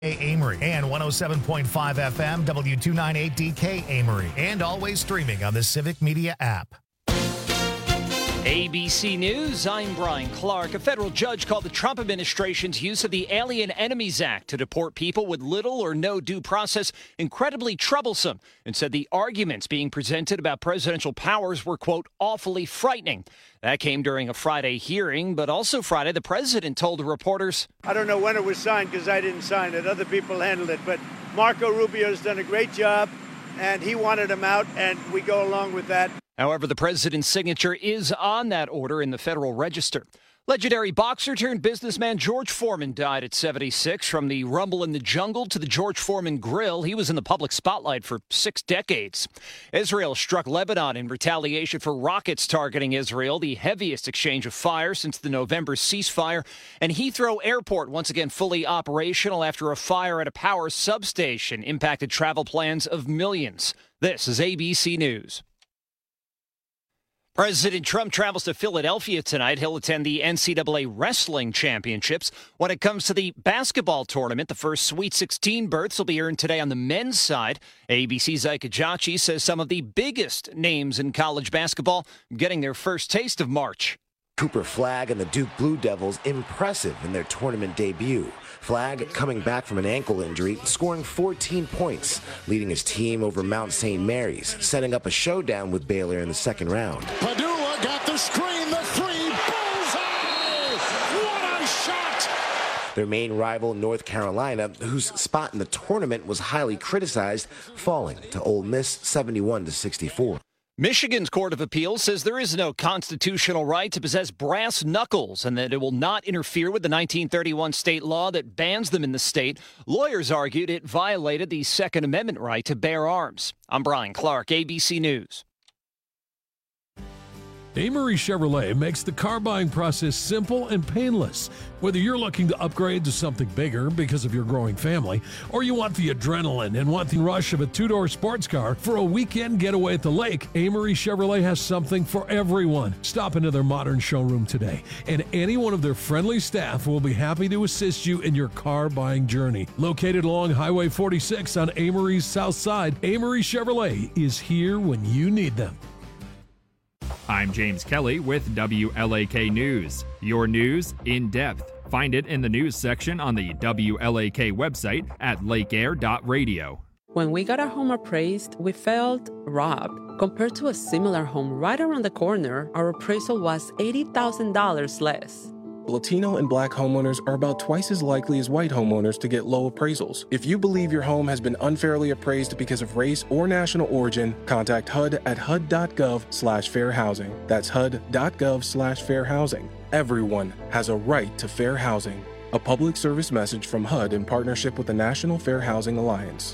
Amory and 107.5 FM W298DK Amory, and always streaming on the Civic Media app. ABC News, I'm Brian Clark. A federal judge called the Trump administration's use of the Alien Enemies Act to deport people with little or no due process incredibly troublesome, and said the arguments being presented about presidential powers were, quote, awfully frightening. That came during a Friday hearing, but also Friday, the president told the reporters, I don't know when it was signed because I didn't sign it. Other people handled it. But Marco Rubio's done a great job, and he wanted him out, and we go along with that. However, the president's signature is on that order in the Federal Register. Legendary boxer turned businessman George Foreman died at 76. From the Rumble in the Jungle to the George Foreman Grill, he was in the public spotlight for 6 decades. Israel struck Lebanon in retaliation for rockets targeting Israel, the heaviest exchange of fire since the November ceasefire. And Heathrow Airport once again fully operational after a fire at a power substation impacted travel plans of millions. This is ABC News. President Trump travels to Philadelphia tonight. He'll attend the NCAA Wrestling Championships. When it comes to the basketball tournament, the first Sweet 16 berths will be earned today on the men's side. ABC's Ike Ejiochi says some of the biggest names in college basketball getting their first taste of March. Cooper Flagg and the Duke Blue Devils impressive in their tournament debut. Flagg coming back from an ankle injury, scoring 14 points, leading his team over Mount St. Mary's, setting up a showdown with Baylor in the second round. Padula got the screen, the three, bullseye! What a shot! Their main rival, North Carolina, whose spot in the tournament was highly criticized, falling to Ole Miss 71-64. Michigan's Court of Appeals says there is no constitutional right to possess brass knuckles and that it will not interfere with the 1931 state law that bans them in the state. Lawyers argued it violated the Second Amendment right to bear arms. I'm Brian Clark, ABC News. Amory Chevrolet makes the car buying process simple and painless. Whether you're looking to upgrade to something bigger because of your growing family, or you want the adrenaline and want the rush of a two-door sports car for a weekend getaway at the lake, Amory Chevrolet has something for everyone. Stop into their modern showroom today, and any one of their friendly staff will be happy to assist you in your car buying journey. Located along Highway 46 on Amory's south side, Amory Chevrolet is here when you need them. I'm James Kelly with WLAK News. Your news in depth. Find it in the news section on the WLAK website at lakeair.radio. When we got our home appraised, we felt robbed. Compared to a similar home right around the corner, our appraisal was $80,000 less. Latino and Black homeowners are about twice as likely as white homeowners to get low appraisals. If you believe your home has been unfairly appraised because of race or national origin, contact HUD at hud.gov/fair housing. That's hud.gov/fair housing. Everyone has a right to fair housing. A public service message from HUD in partnership with the National Fair Housing Alliance.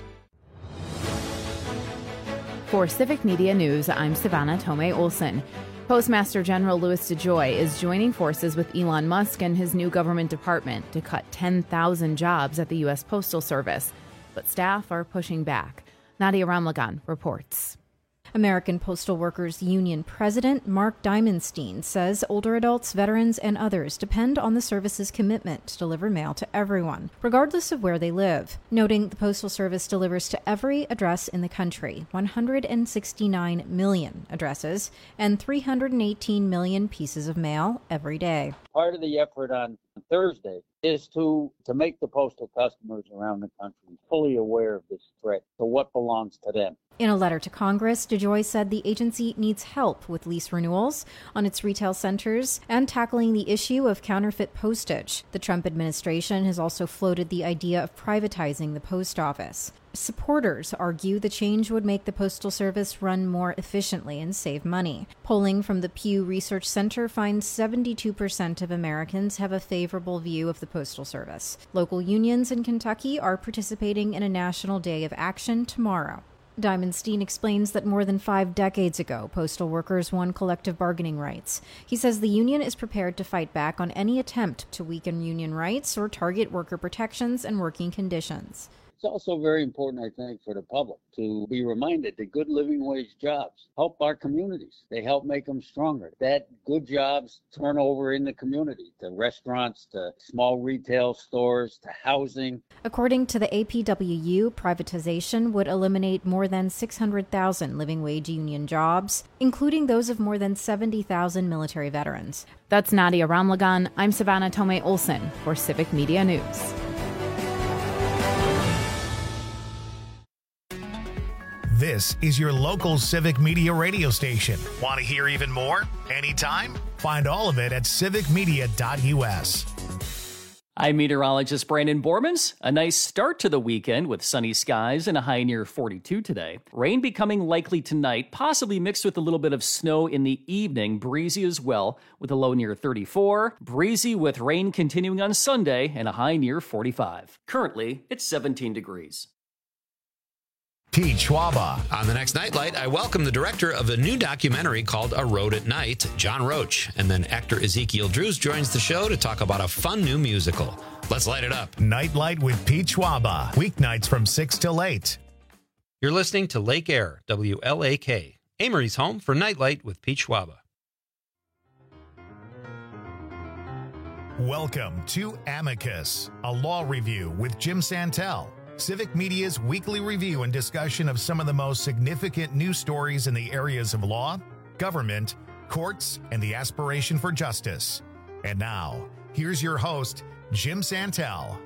For Civic Media News, I'm Savannah Tomei-Olson. Postmaster General Louis DeJoy is joining forces with Elon Musk and his new government department to cut 10,000 jobs at the U.S. Postal Service. But staff are pushing back. Nadia Ramlagan reports. American Postal Workers Union President Mark Diamondstein says older adults, veterans, and others depend on the service's commitment to deliver mail to everyone, regardless of where they live, noting the Postal Service delivers to every address in the country, 169 million addresses, and 318 million pieces of mail every day. Part of the effort on Thursday is to make the postal customers around the country fully aware of this threat, to what belongs to them. In a letter to Congress, DeJoy said the agency needs help with lease renewals on its retail centers and tackling the issue of counterfeit postage. The Trump administration has also floated the idea of privatizing the post office. Supporters argue the change would make the Postal Service run more efficiently and save money. Polling from the Pew Research Center finds 72% of Americans have a favorable view of the Postal Service. Local unions in Kentucky are participating in a national day of action tomorrow. Diamondstein explains that more than 5 decades ago, postal workers won collective bargaining rights. He says the union is prepared to fight back on any attempt to weaken union rights or target worker protections and working conditions. It's also very important, I think, for the public to be reminded that good living wage jobs help our communities. They help make them stronger. That good jobs turn over in the community to restaurants, to small retail stores, to housing. According to the APWU, privatization would eliminate more than 600,000 living wage union jobs, including those of more than 70,000 military veterans. That's Nadia Ramlagan. I'm Savannah Tomei Olson for Civic Media News. This is your local Civic Media radio station. Want to hear even more? Anytime? Find all of it at civicmedia.us. I'm meteorologist Brandon Bormans. A nice start to the weekend with sunny skies and a high near 42 today. Rain becoming likely tonight, possibly mixed with a little bit of snow in the evening. Breezy as well, with a low near 34. Breezy with rain continuing on Sunday and a high near 45. Currently, it's 17 degrees. Pete Schwaba. On the next Nightlight, I welcome the director of a new documentary called A Road at Night, John Roach. And then actor Ezekiel Drews joins the show to talk about a fun new musical. Let's light it up. Nightlight with Pete Schwaba. Weeknights from 6 till 8. You're listening to Lake Air, WLAK, Amory's home for Nightlight with Pete Schwaba. Welcome to Amicus, a law review with Jim Santel. Civic Media's weekly review and discussion of some of the most significant news stories in the areas of law, government, courts, and the aspiration for justice. And now, here's your host, Jim Santel.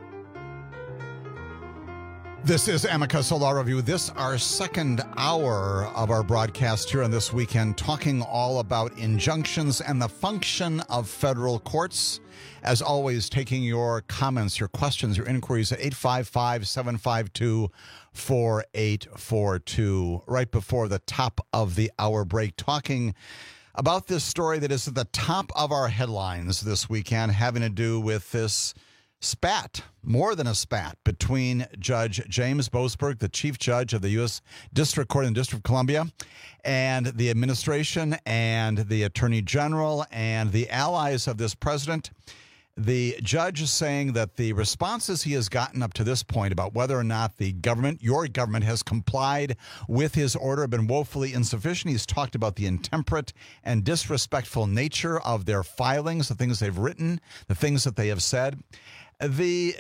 This is Amicus, a law review. This is our second hour of our broadcast here on this weekend, talking all about injunctions and the function of federal courts. As always, taking your comments, your questions, your inquiries at 855-752-4842, right before the top of the hour break, talking about this story that is at the top of our headlines this weekend, having to do with this spat, more than a spat, between Judge James Boasberg, the chief judge of the U.S. District Court in the District of Columbia, and the administration and the attorney general and the allies of this president. The judge is saying that the responses he has gotten up to this point about whether or not the government, your government, has complied with his order have been woefully insufficient. He's talked about the intemperate and disrespectful nature of their filings, the things they've written, the things that they have said. The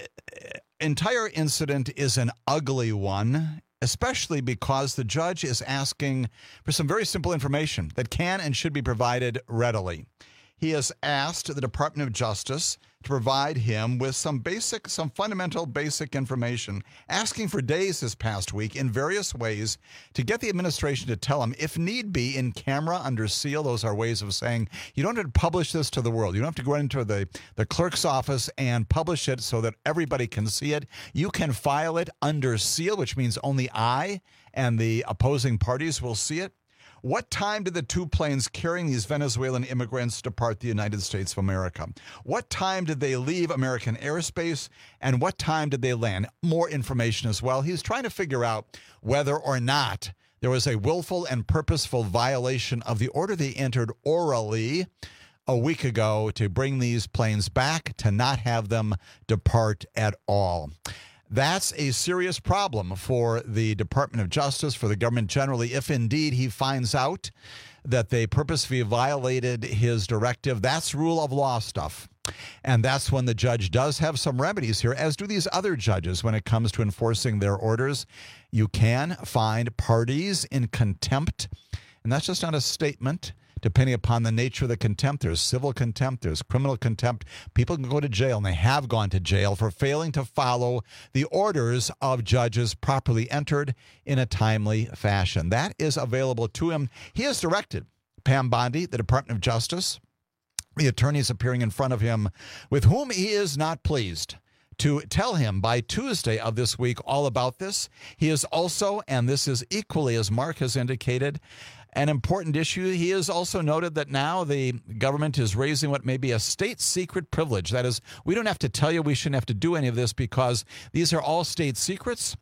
entire incident is an ugly one, especially because the judge is asking for some very simple information that can and should be provided readily. He has asked the Department of Justice to provide him with some fundamental basic information, asking for days this past week in various ways to get the administration to tell him, if need be, in camera, under seal. Those are ways of saying you don't have to publish this to the world. You don't have to go into the clerk's office and publish it so that everybody can see it. You can file it under seal, which means only I and the opposing parties will see it. What time did the two planes carrying these Venezuelan immigrants depart the United States of America? What time did they leave American airspace? And what time did they land? More information as well. He's trying to figure out whether or not there was a willful and purposeful violation of the order they entered orally a week ago to bring these planes back, to not have them depart at all. That's a serious problem for the Department of Justice, for the government generally, if indeed he finds out that they purposefully violated his directive. That's rule of law stuff. And that's when the judge does have some remedies here, as do these other judges when it comes to enforcing their orders. You can find parties in contempt, and that's just not a statement. Depending upon the nature of the contempt, there's civil contempt, there's criminal contempt. People can go to jail, and they have gone to jail for failing to follow the orders of judges properly entered in a timely fashion. That is available to him. He has directed Pam Bondi, the Department of Justice, the attorneys appearing in front of him, with whom he is not pleased, to tell him by Tuesday of this week all about this. He is also, and this is equally, as Mark has indicated, an important issue. He has also noted that now the government is raising what may be a state secret privilege. That is, we don't have to tell you, we shouldn't have to do any of this because these are all state secrets.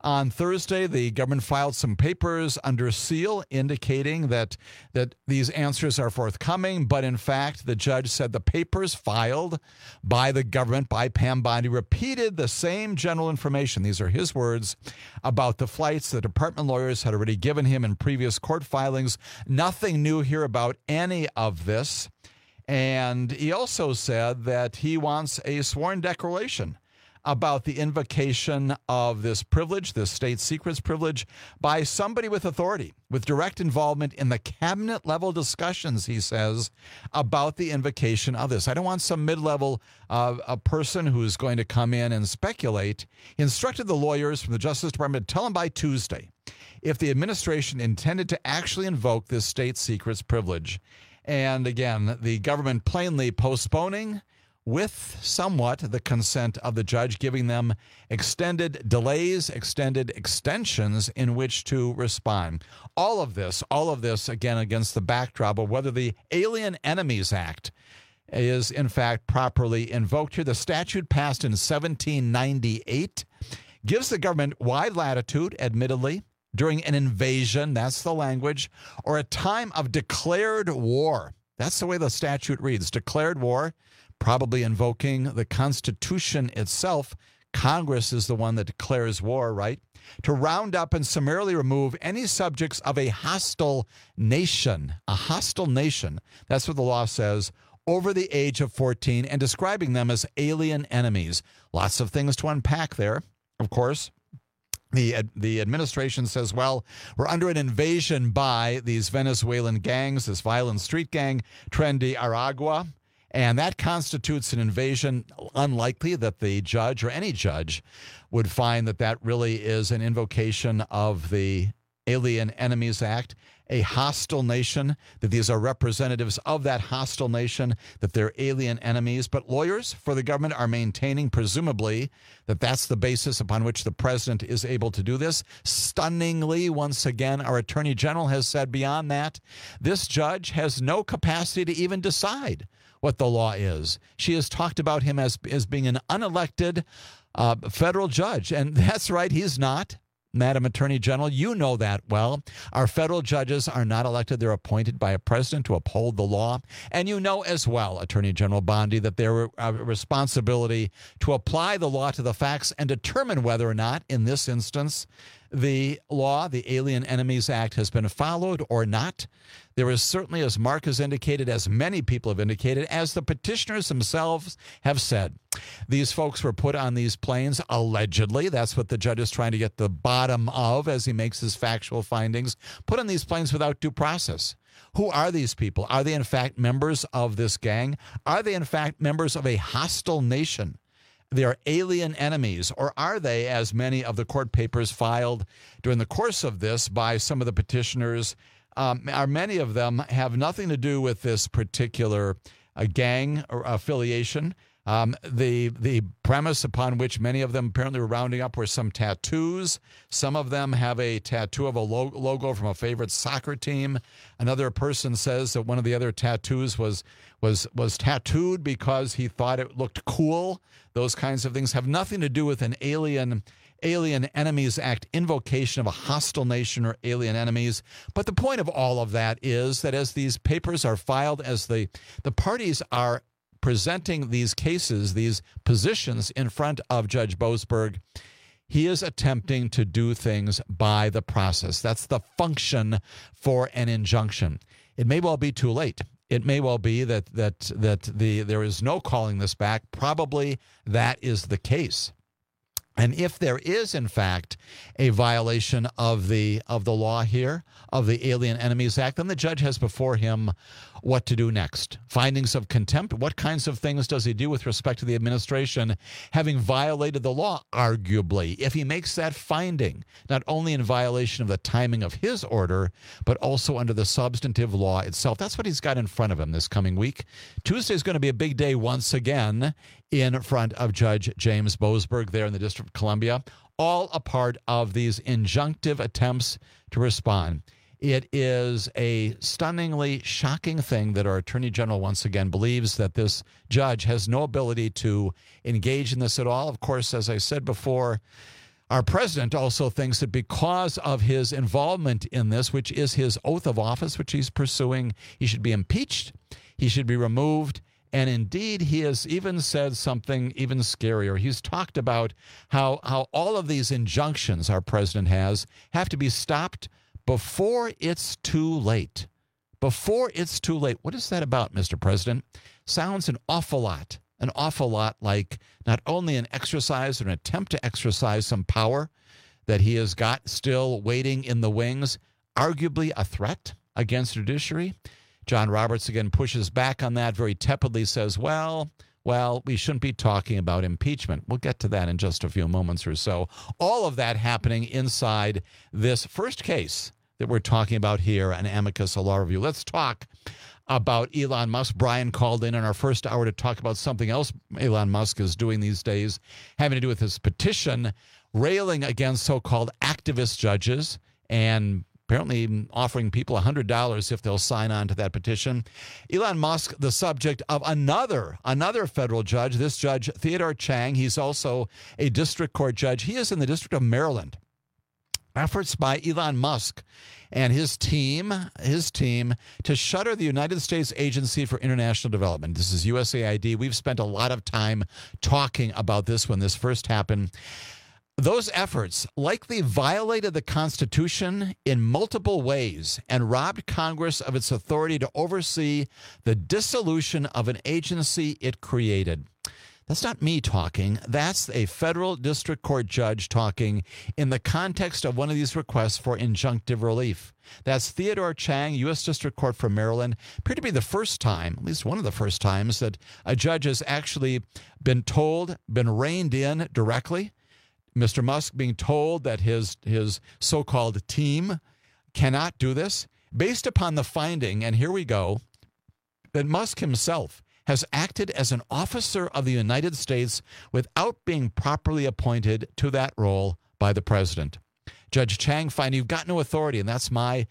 On Thursday, the government filed some papers under seal indicating that these answers are forthcoming. But in fact, the judge said the papers filed by the government, by Pam Bondi, repeated the same general information. These are his words about the flights the department lawyers had already given him in previous court filings. Nothing new here about any of this. And he also said that he wants a sworn declaration about the invocation of this privilege, this state secrets privilege, by somebody with authority, with direct involvement in the cabinet level discussions, he says, about the invocation of this. I don't want some mid-level a person who's going to come in and speculate. He instructed the lawyers from the Justice Department to tell him by Tuesday if the administration intended to actually invoke this state secrets privilege. And again, the government plainly postponing with somewhat the consent of the judge, giving them extended delays, extended extensions in which to respond. All of this, again, against the backdrop of whether the Alien Enemies Act is, in fact, properly invoked here. The statute passed in 1798 gives the government wide latitude, admittedly, during an invasion, that's the language, or a time of declared war. That's the way the statute reads, declared war, probably invoking the Constitution itself. Congress is the one that declares war, right? To round up and summarily remove any subjects of a hostile nation. A hostile nation, that's what the law says, over the age of 14, and describing them as alien enemies. Lots of things to unpack there, of course. The administration says, well, we're under an invasion by these Venezuelan gangs, this violent street gang, Tren de Aragua. And that constitutes an invasion unlikely that the judge or any judge would find that really is an invocation of the Alien Enemies Act, a hostile nation, that these are representatives of that hostile nation, that they're alien enemies. But lawyers for the government are maintaining, presumably, that that's the basis upon which the president is able to do this. Stunningly, once again, our attorney general has said beyond that, this judge has no capacity to even decide what the law is. She has talked about him as being an unelected federal judge. And that's right, he's not. Madam Attorney General, you know that well. Our federal judges are not elected. They're appointed by a president to uphold the law. And you know as well, Attorney General Bondi, that their responsibility to apply the law to the facts and determine whether or not, in this instance, the law, the Alien Enemies Act, has been followed or not. There is certainly, as Mark has indicated, as many people have indicated, as the petitioners themselves have said, these folks were put on these planes allegedly. That's what the judge is trying to get the bottom of as he makes his factual findings. Put on these planes without due process. Who are these people? Are they in fact members of this gang? Are they in fact members of a hostile nation? They are alien enemies, or are they, as many of the court papers filed during the course of this by some of the petitioners, are many of them have nothing to do with this particular gang or affiliation. The premise upon which many of them apparently were rounding up were some tattoos. Some of them have a tattoo of a logo from a favorite soccer team. Another person says that one of the other tattoos was tattooed because he thought it looked cool. Those kinds of things have nothing to do with an Alien Enemies Act invocation of a hostile nation or alien enemies. But the point of all of that is that as these papers are filed, as the parties are presenting these cases, these positions in front of Judge Boasberg, he is attempting to do things by the process. That's the function for an injunction. It may well be too late. It may well be that there is no calling this back. Probably that is the case. And if there is, in fact, a violation of the law here, of the Alien Enemies Act, then the judge has before him what to do next. Findings of contempt. What kinds of things does he do with respect to the administration having violated the law, arguably? If he makes that finding, not only in violation of the timing of his order, but also under the substantive law itself. That's what he's got in front of him this coming week. Tuesday is going to be a big day once again in front of Judge James Boasberg there in the District of Columbia, all a part of these injunctive attempts to respond. It is a stunningly shocking thing that our Attorney General once again believes that this judge has no ability to engage in this at all. Of course, as I said before, Our president also thinks that because of his involvement in this, which is his oath of office, which he's pursuing, he should be impeached, he should be removed. And indeed, he has even said something even scarier. He's talked about how all of these injunctions our president has have to be stopped before it's too late. Before it's too late. What is that about, Mr. President? Sounds an awful lot like not only an exercise or an attempt to exercise some power that he has got still waiting in the wings, arguably a threat against the judiciary. John Roberts again pushes back on that, very tepidly says, well, we shouldn't be talking about impeachment. We'll get to that in just a few moments or so. All of that happening inside this first case that we're talking about here on Amicus, a law review. Let's talk about Elon Musk. Brian called in our first hour to talk about something else Elon Musk is doing these days, having to do with his petition railing against so-called activist judges and apparently offering people $100 if they'll sign on to that petition. Elon Musk, the subject of another federal judge, this judge, Theodore Chang. He's also a district court judge. He is in the District of Maryland. Efforts by Elon Musk and his team to shutter the United States Agency for International Development. This is USAID. We've spent a lot of time talking about this when this first happened. Those efforts likely violated the Constitution in multiple ways and robbed Congress of its authority to oversee the dissolution of an agency it created. That's not me talking. That's a federal district court judge talking in the context of one of these requests for injunctive relief. That's Theodore Chang, U.S. District Court for Maryland. Appeared to be the first time, at least one of the first times, that a judge has actually been reined in directly. Mr. Musk being told that his so-called team cannot do this based upon the finding, and here we go, that Musk himself has acted as an officer of the United States without being properly appointed to that role by the president. Judge Chang finding you've got no authority, and that's my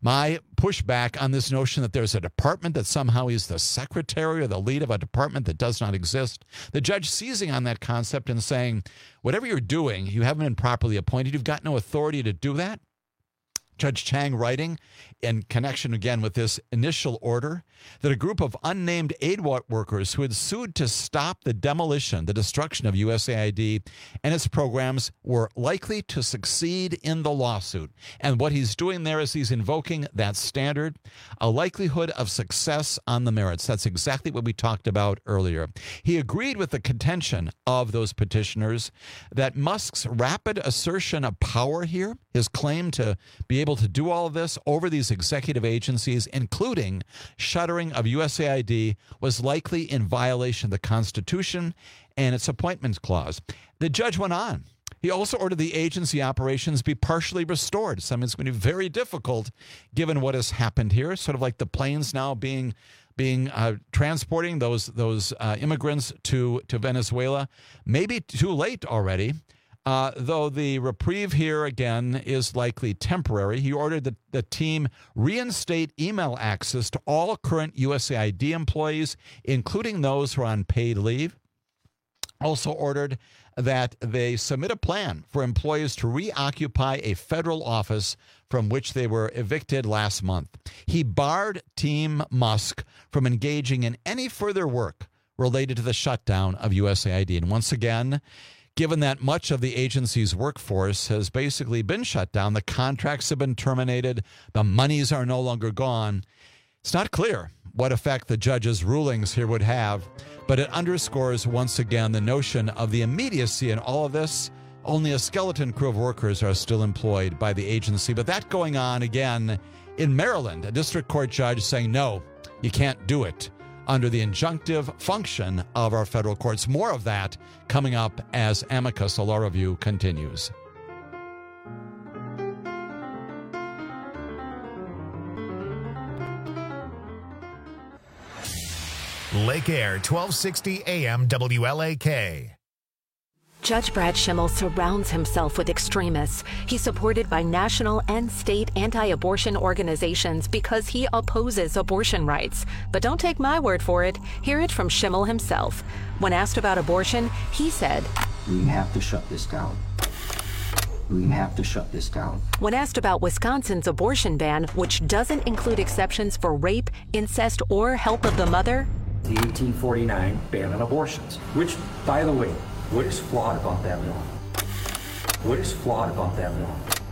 pushback on this notion that there's a department that somehow he's the secretary or the lead of a department that does not exist. The judge seizing on that concept and saying, whatever you're doing, you haven't been properly appointed. You've got no authority to do that. Judge Chang writing in connection again with this initial order that a group of unnamed aid workers who had sued to stop the destruction of USAID and its programs were likely to succeed in the lawsuit. And what he's doing there is he's invoking that standard, a likelihood of success on the merits. That's exactly what we talked about earlier. He agreed with the contention of those petitioners that Musk's rapid assertion of power here, his claim to be able to do all of this over these executive agencies, including shuttering of USAID, was likely in violation of the Constitution and its appointments clause. The judge went on. He also ordered the agency operations be partially restored. Something that's going to be very difficult given what has happened here, sort of like the planes now being transporting those immigrants to Venezuela. Maybe too late already. Though the reprieve here, again, is likely temporary. He ordered the team reinstate email access to all current USAID employees, including those who are on paid leave. Also ordered that they submit a plan for employees to reoccupy a federal office from which they were evicted last month. He barred Team Musk from engaging in any further work related to the shutdown of USAID. And once again, given that much of the agency's workforce has basically been shut down, the contracts have been terminated, the monies are no longer gone, it's not clear what effect the judge's rulings here would have, but it underscores once again the notion of the immediacy in all of this. Only a skeleton crew of workers are still employed by the agency, but that going on again in Maryland, a district court judge saying, no, you can't do it under the injunctive function of our federal courts. More of that coming up as Amicus, a law review, continues. Lake Air, 1260 AM WLAK. Judge Brad Schimmel surrounds himself with extremists. He's supported by national and state anti-abortion organizations because he opposes abortion rights. But don't take my word for it. Hear it from Schimmel himself. When asked about abortion, he said, "We have to shut this down." We have to shut this down. When asked about Wisconsin's abortion ban, which doesn't include exceptions for rape, incest, or help of the mother, The 1849 ban on abortions, which, by the way, what is flawed about that law? What is flawed about that law?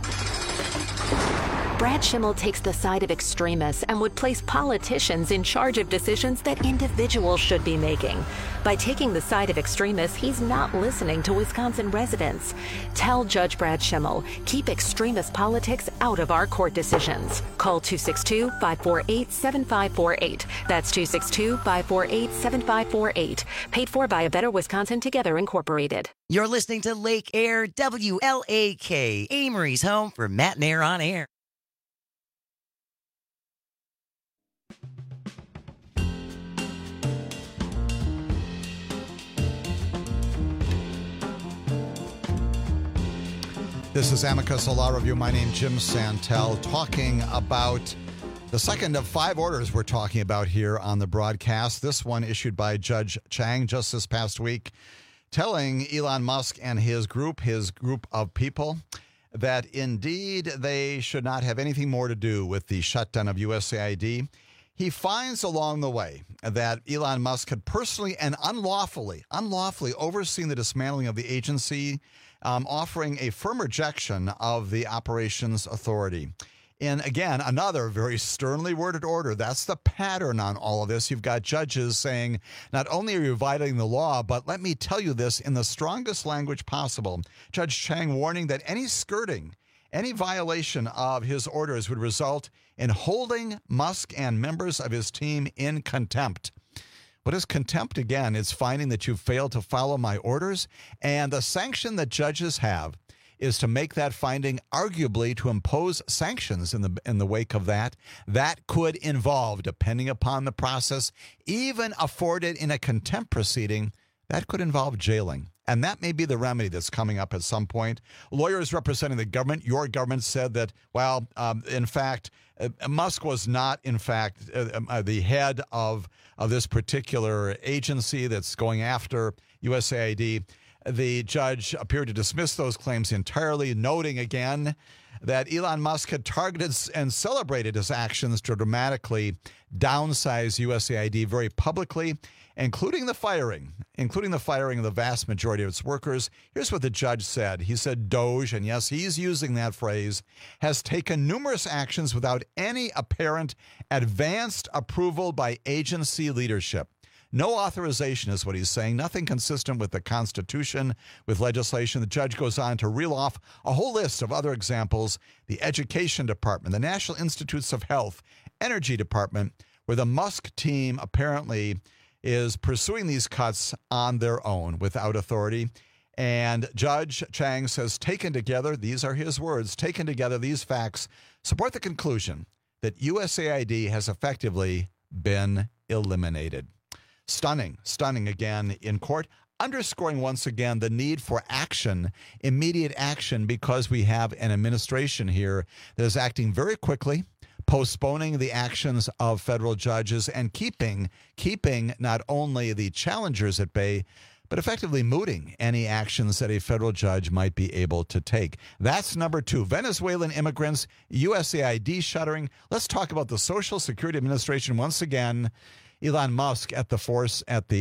Brad Schimmel takes the side of extremists and would place politicians in charge of decisions that individuals should be making. By taking the side of extremists, he's not listening to Wisconsin residents. Tell Judge Brad Schimmel, keep extremist politics out of our court decisions. Call 262-548-7548. That's 262-548-7548. Paid for by A Better Wisconsin Together Incorporated. You're listening to Lake Air WLAK, Amory's home for Matt and Air on Air. This is Amicus, a law review. My name's Jim Santel, talking about the second of 5 orders we're talking about here on the broadcast. This one issued by Judge Chang just this past week, telling Elon Musk and his group of people, that indeed they should not have anything more to do with the shutdown of USAID. He finds along the way that Elon Musk had personally and unlawfully overseen the dismantling of the agency, offering a firm rejection of the operations authority. In, again, another very sternly worded order. That's the pattern on all of this. You've got judges saying, not only are you violating the law, but let me tell you this in the strongest language possible. Judge Chang warning that any skirting, any violation of his orders would result in holding Musk and members of his team in contempt. What is contempt? Again, it's finding that you've failed to follow my orders. And the sanction that judges have is to make that finding, arguably to impose sanctions in the wake of that. That could involve, depending upon the process, even afforded in a contempt proceeding, that could involve jailing. And that may be the remedy that's coming up at some point. Lawyers representing the government, your government, said that, well, in fact, Musk was not, in fact, the head of this particular agency that's going after USAID. The judge appeared to dismiss those claims entirely, noting again that Elon Musk had targeted and celebrated his actions to dramatically downsize USAID very publicly, including the firing of the vast majority of its workers. Here's what the judge said. He said DOGE, and yes, he's using that phrase, has taken numerous actions without any apparent advanced approval by agency leadership. No authorization is what he's saying, nothing consistent with the Constitution, with legislation. The judge goes on to reel off a whole list of other examples: the Education Department, the National Institutes of Health, Energy Department, where the Musk team apparently is pursuing these cuts on their own without authority. And Judge Chang says, taken together, these are his words, taken together, these facts support the conclusion that USAID has effectively been eliminated. Stunning again in court, underscoring once again the need for action, immediate action, because we have an administration here that is acting very quickly, postponing the actions of federal judges and keeping not only the challengers at bay, but effectively mooting any actions that a federal judge might be able to take. That's number 2. Venezuelan immigrants, USAID shuttering. Let's talk about the Social Security Administration once again. Elon Musk at the force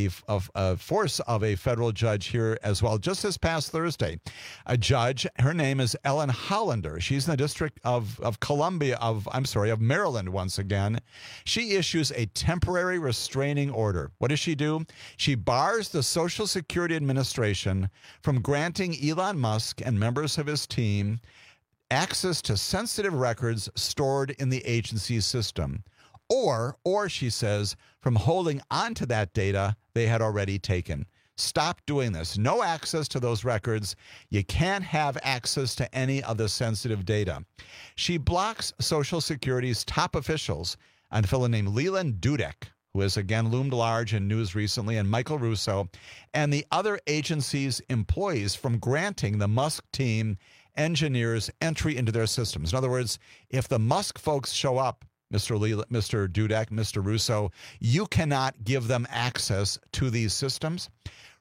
of a federal judge here as well. Just this past Thursday, a judge, her name is Ellen Hollander. She's in the District of Maryland once again. She issues a temporary restraining order. What does she do? She bars the Social Security Administration from granting Elon Musk and members of his team access to sensitive records stored in the agency's system. Or she says, from holding on to that data they had already taken. Stop doing this. No access to those records. You can't have access to any of the sensitive data. She blocks Social Security's top officials, a fellow named Leland Dudek, who has again loomed large in news recently, and Michael Russo, and the other agency's employees from granting the Musk team engineers entry into their systems. In other words, if the Musk folks show up, Mr. Dudek, Mr. Russo, you cannot give them access to these systems.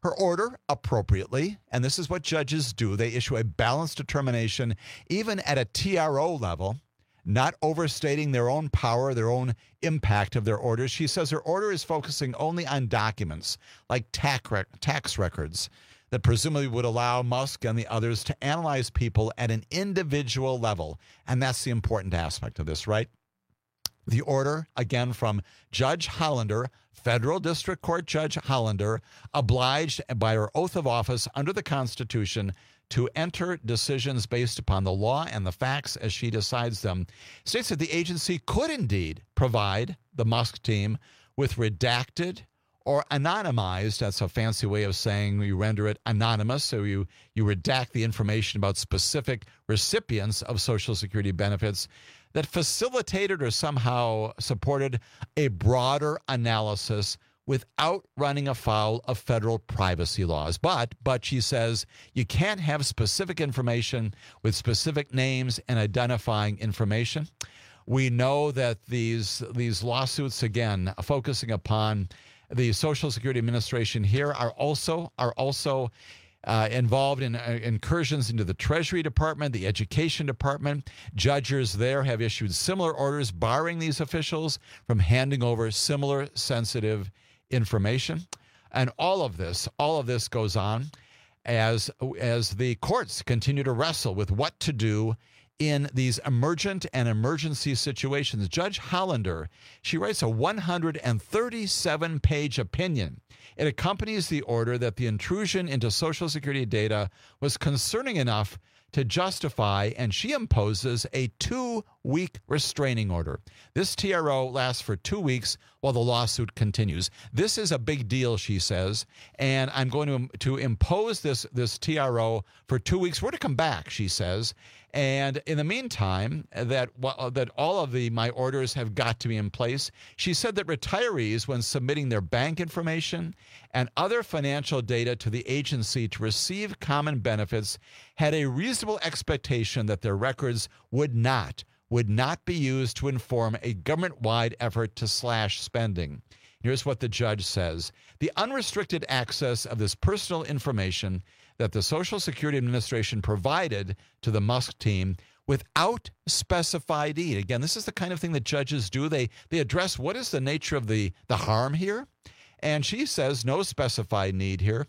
Her order, appropriately, and this is what judges do, they issue a balanced determination, even at a TRO level, not overstating their own power, their own impact of their orders. She says her order is focusing only on documents like tax records that presumably would allow Musk and the others to analyze people at an individual level. And that's the important aspect of this, right? The order, again, from Judge Hollander, Federal District Court Judge Hollander, obliged by her oath of office under the Constitution to enter decisions based upon the law and the facts as she decides them, states that the agency could indeed provide the Musk team with redacted or anonymized, that's a fancy way of saying you render it anonymous, so you redact the information about specific recipients of Social Security benefits that facilitated or somehow supported a broader analysis without running afoul of federal privacy laws. But she says you can't have specific information with specific names and identifying information. We know that these lawsuits, again, focusing upon the Social Security Administration here, are also involved in incursions into the Treasury Department, the Education Department. Judges there have issued similar orders barring these officials from handing over similar sensitive information. And all of this goes on as the courts continue to wrestle with what to do in these emergent and emergency situations. Judge Hollander, she writes a 137-page opinion. It accompanies the order that the intrusion into Social Security data was concerning enough to justify, and she imposes a 2-week restraining order. This TRO lasts for 2 weeks while the lawsuit continues. This is a big deal, she says, and I'm going to impose this TRO for 2 weeks. We're to come back, she says, and in the meantime, that all of my orders have got to be in place. She said that retirees, when submitting their bank information and other financial data to the agency to receive common benefits, had a reasonable expectation that their records would not be used to inform a government-wide effort to slash spending. Here's what the judge says. The unrestricted access of this personal information that the Social Security Administration provided to the Musk team without specified need. Again, this is the kind of thing that judges do. They address what is the nature of the harm here. And she says no specified need here,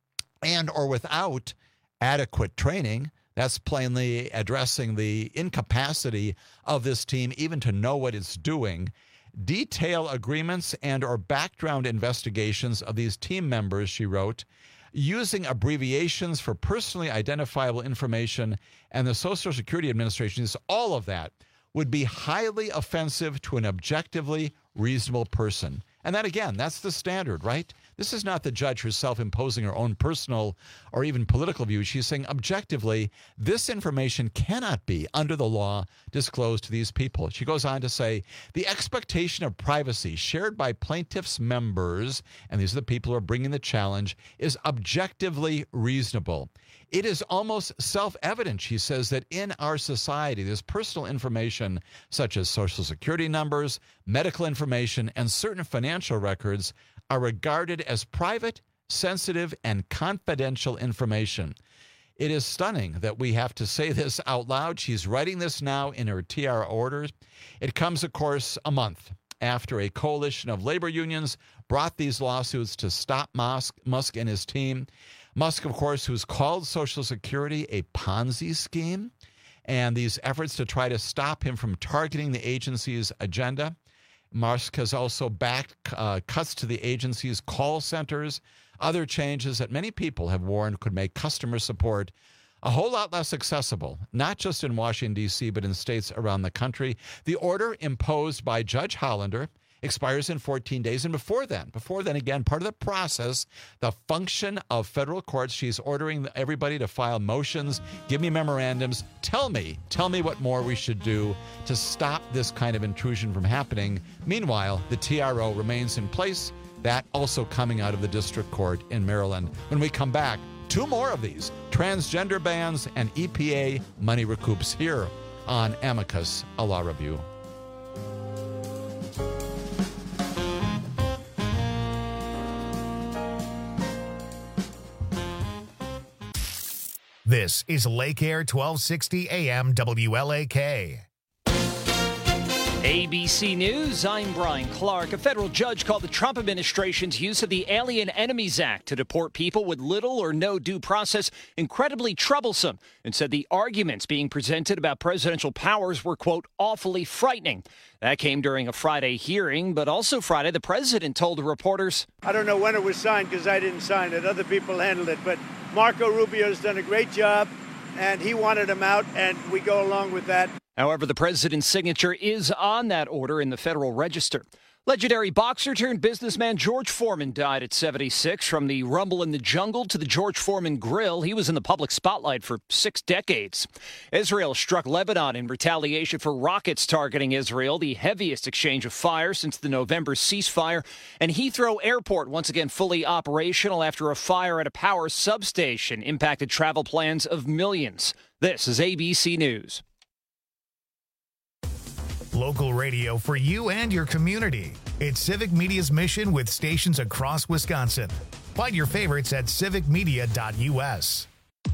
and or without adequate training. That's plainly addressing the incapacity of this team even to know what it's doing. Detail agreements and or background investigations of these team members, she wrote, using abbreviations for personally identifiable information, and the Social Security Administration, all of that would be highly offensive to an objectively reasonable person. And that, again, that's the standard, right? This is not the judge herself imposing her own personal or even political views. She's saying objectively, this information cannot be, under the law, disclosed to these people. She goes on to say, the expectation of privacy shared by plaintiffs' members, and these are the people who are bringing the challenge, is objectively reasonable. It is almost self-evident, she says, that in our society, this personal information, such as Social Security numbers, medical information, and certain financial records, are regarded as private, sensitive, and confidential information. It is stunning that we have to say this out loud. She's writing this now in her TR orders. It comes, of course, a month after a coalition of labor unions brought these lawsuits to stop Musk and his team. Musk, of course, who's called Social Security a Ponzi scheme, and these efforts to try to stop him from targeting the agency's agenda. Musk has also backed cuts to the agency's call centers, other changes that many people have warned could make customer support a whole lot less accessible, not just in Washington, D.C., but in states around the country. The order imposed by Judge Hollander expires in 14 days. And before then, again, part of the process, the function of federal courts, she's ordering everybody to file motions, give me memorandums, tell me what more we should do to stop this kind of intrusion from happening. Meanwhile, the TRO remains in place, that also coming out of the district court in Maryland. When we come back, 2 more of these, transgender bans and EPA money recoups, here on Amicus, a law review. This is Lake Air 1260 AM WLAK. ABC News, I'm Brian Clark. A federal judge called the Trump administration's use of the Alien Enemies Act to deport people with little or no due process incredibly troublesome and said the arguments being presented about presidential powers were, quote, awfully frightening. That came during a Friday hearing, but also Friday, the president told the reporters, I don't know when it was signed because I didn't sign it. Other people handled it. But Marco Rubio's done a great job, and he wanted him out, and we go along with that. However, the president's signature is on that order in the Federal Register. Legendary boxer turned businessman George Foreman died at 76. From the Rumble in the Jungle to the George Foreman Grill, he was in the public spotlight for 6 decades. Israel struck Lebanon in retaliation for rockets targeting Israel, the heaviest exchange of fire since the November ceasefire. And Heathrow Airport once again fully operational after a fire at a power substation impacted travel plans of millions. This is ABC News. Local radio for you and your community. It's Civic Media's mission with stations across Wisconsin. Find your favorites at civicmedia.us.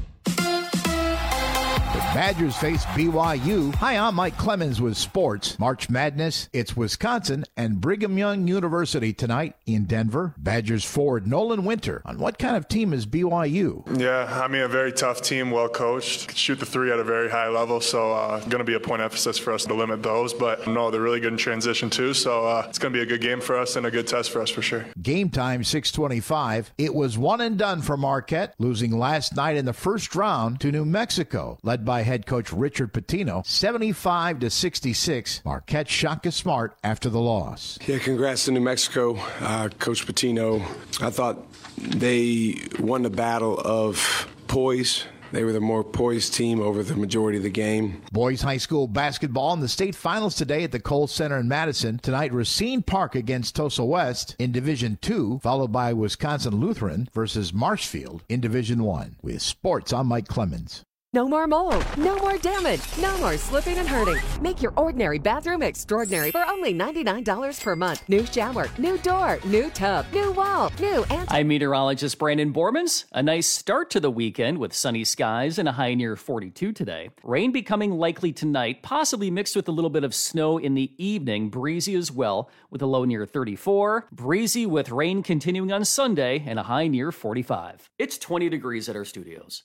The Badgers face BYU. Hi, I'm Mike Clemens with sports. March Madness, it's Wisconsin and Brigham Young University tonight in Denver. Badgers forward Nolan Winter on what kind of team is BYU? Yeah, I mean, a very tough team, well coached. Shoot the three at a very high level, so going to be a point emphasis for us to limit those. But no, they're really good in transition too, so it's going to be a good game for us and a good test for us for sure. Game time, 6:25. It was one and done for Marquette, losing last night in the first round to New Mexico, led by head coach Richard Pitino, 75-66. Marquette Shaka Smart after the loss. Yeah, congrats to New Mexico, Coach Pitino. I thought they won the battle of poise. They were the more poised team over the majority of the game. Boys high school basketball in the state finals today at the Kohl Center in Madison. Tonight, Racine Park against Tulsa West in Division II, followed by Wisconsin Lutheran versus Marshfield in Division I. With sports, I'm Mike Clemens. No more mold, no more damage, no more slipping and hurting. Make your ordinary bathroom extraordinary for only $99 per month. New shower, new door, new tub, new wall, new I'm meteorologist Brandon Bormans. A nice start to the weekend with sunny skies and a high near 42 today. Rain becoming likely tonight, possibly mixed with a little bit of snow in the evening. Breezy as well with a low near 34. Breezy with rain continuing on Sunday and a high near 45. It's 20 degrees at our studios.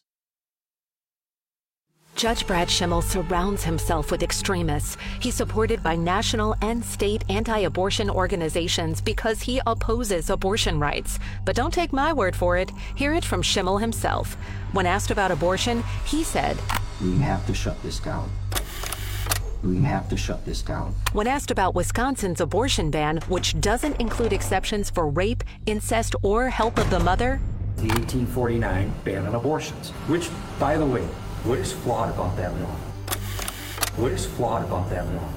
Judge Brad Schimmel surrounds himself with extremists. He's supported by national and state anti-abortion organizations because he opposes abortion rights. But don't take my word for it. Hear it from Schimmel himself. When asked about abortion, he said, We have to shut this down. We have to shut this down. When asked about Wisconsin's abortion ban, which doesn't include exceptions for rape, incest, or help of the mother, The 1849 ban on abortions, which, by the way, what is flawed about that law? What is flawed about that law?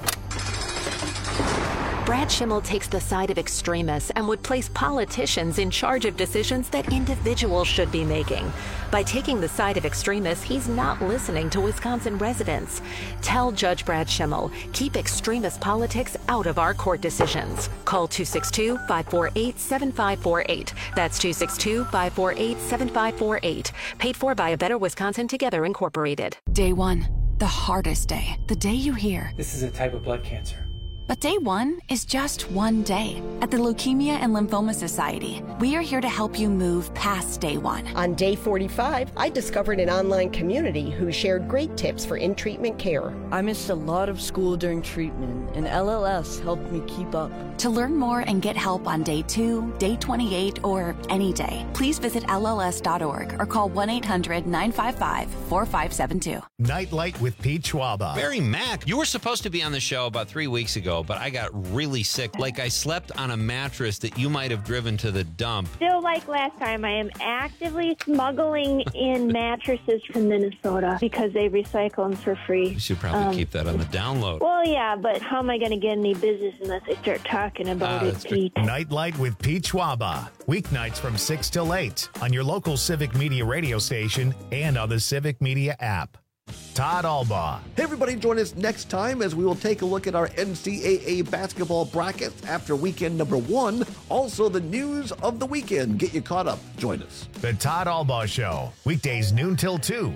Brad Schimmel takes the side of extremists and would place politicians in charge of decisions that individuals should be making. By taking the side of extremists, he's not listening to Wisconsin residents. Tell Judge Brad Schimmel, keep extremist politics out of our court decisions. Call 262-548-7548. That's 262-548-7548. Paid for by A Better Wisconsin Together Incorporated. Day one, the hardest day. The day you hear, This is a type of blood cancer. But day one is just one day. At the Leukemia and Lymphoma Society, we are here to help you move past day one. On day 45, I discovered an online community who shared great tips for in-treatment care. I missed a lot of school during treatment, and LLS helped me keep up. To learn more and get help on day 2, day 28, or any day, please visit LLS.org or call 1-800-955-4572. Nightlight with Pete Schwaba. Barry Mack, you were supposed to be on the show about 3 weeks ago, but I got really sick. Like I slept on a mattress that you might have driven to the dump. Still like last time, I am actively smuggling in mattresses from Minnesota because they recycle them for free. You should probably keep that on the download. Well, yeah, but how am I going to get any business unless I start talking about it, Pete? Nightlight with Pete Schwaba. Weeknights from 6 till 8 on your local Civic Media radio station and on the Civic Media app. Todd Albaugh. Hey, everybody, join us next time as we will take a look at our NCAA basketball brackets after weekend number 1. Also, the news of the weekend. Get you caught up. Join us. The Todd Albaugh Show, weekdays noon till 2.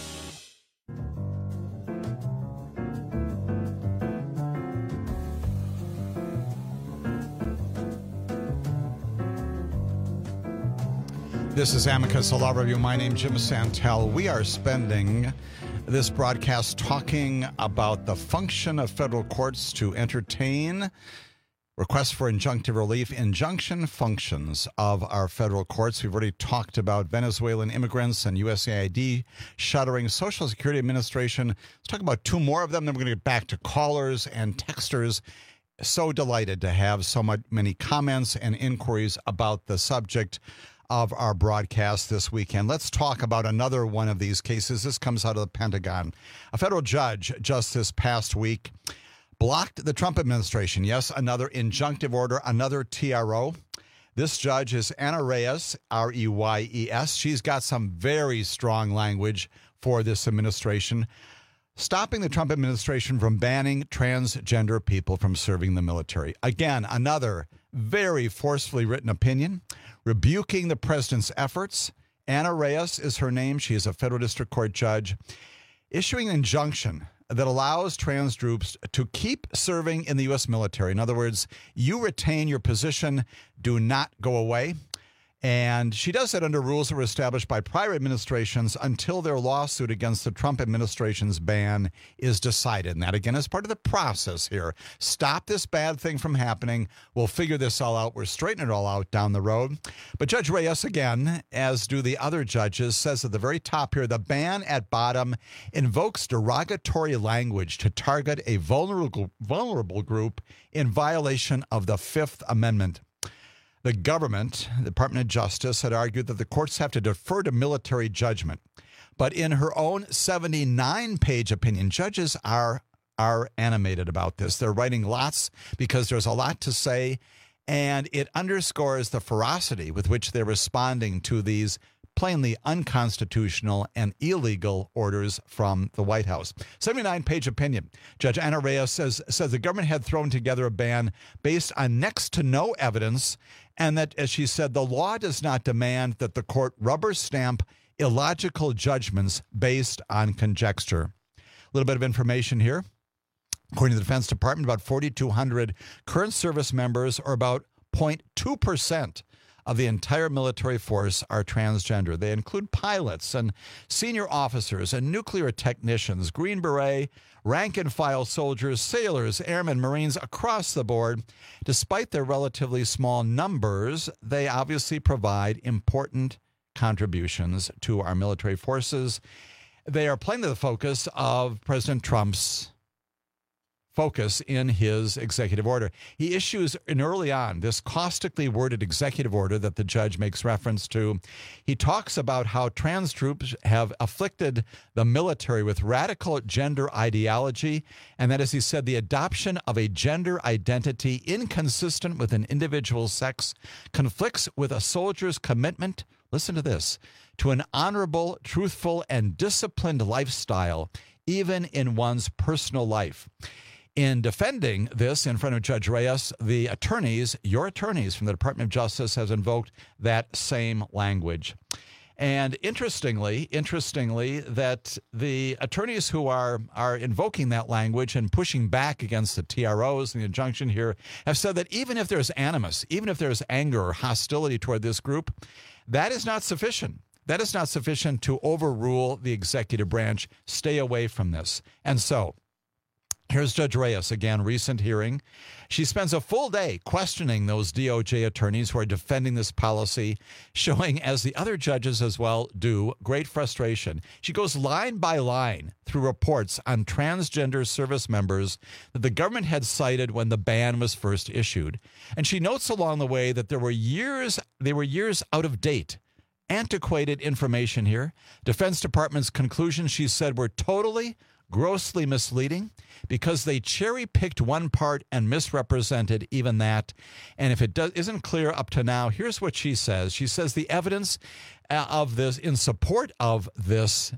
This is Amicus, a law review. My name's Jim Santel. We are spending this broadcast talking about the function of federal courts to entertain requests for injunctive relief, injunction functions of our federal courts. We've already talked about Venezuelan immigrants and USAID shuttering, Social Security Administration. Let's talk about 2 more of them. Then we're going to get back to callers and texters. So delighted to have so many comments and inquiries about the subject of our broadcast this weekend. Let's talk about another one of these cases. This comes out of the Pentagon. A federal judge just this past week blocked the Trump administration. Yes, another injunctive order, another TRO. This judge is Anna Reyes, R-E-Y-E-S. She's got some very strong language for this administration, stopping the Trump administration from banning transgender people from serving the military. Again, another very forcefully written opinion, rebuking the president's efforts. Anna Reyes is her name. She is a federal district court judge, issuing an injunction that allows trans groups to keep serving in the U.S. military. In other words, you retain your position, do not go away. And she does that under rules that were established by prior administrations until their lawsuit against the Trump administration's ban is decided. And that, again, is part of the process here. Stop this bad thing from happening. We'll figure this all out. We're straightening it all out down the road. But Judge Reyes, again, as do the other judges, says at the very top here, the ban at bottom invokes derogatory language to target a vulnerable group in violation of the Fifth Amendment. The government, the Department of Justice, had argued that the courts have to defer to military judgment. But in her own 79-page opinion, judges are animated about this. They're writing lots because there's a lot to say, and it underscores the ferocity with which they're responding to these plainly unconstitutional and illegal orders from the White House. 79-page opinion. Judge Anna Reyes says the government had thrown together a ban based on next to no evidence, and that, as she said, the law does not demand that the court rubber stamp illogical judgments based on conjecture. A little bit of information here. According to the Defense Department, about 4,200 current service members, or about 0.2% of the entire military force, are transgender. They include pilots and senior officers and nuclear technicians, Green Beret, rank-and-file soldiers, sailors, airmen, Marines, across the board. Despite their relatively small numbers, they obviously provide important contributions to our military forces. They are plainly the focus of President Trump's focus in his executive order. He issues early on this caustically worded executive order that the judge makes reference to. He talks about how trans troops have afflicted the military with radical gender ideology, and that, as he said, the adoption of a gender identity inconsistent with an individual's sex conflicts with a soldier's commitment, listen to this, to an honorable, truthful, and disciplined lifestyle, even in one's personal life. In defending this in front of Judge Reyes, the attorneys, your attorneys from the Department of Justice, has invoked that same language. And interestingly, that the attorneys who are invoking that language and pushing back against the TROs and the injunction here have said that even if there's animus, even if there's anger or hostility toward this group, that is not sufficient. That is not sufficient to overrule the executive branch. Stay away from this. And so, here's Judge Reyes, again, recent hearing. She spends a full day questioning those DOJ attorneys who are defending this policy, showing, as the other judges as well do, great frustration. She goes line by line through reports on transgender service members that the government had cited when the ban was first issued. And she notes along the way that they were years out of date. Antiquated information here. Defense Department's conclusions, she said, were totally grossly misleading because they cherry-picked one part and misrepresented even that. And if it isn't clear up to now, here's what she says. She says the evidence of this in support of this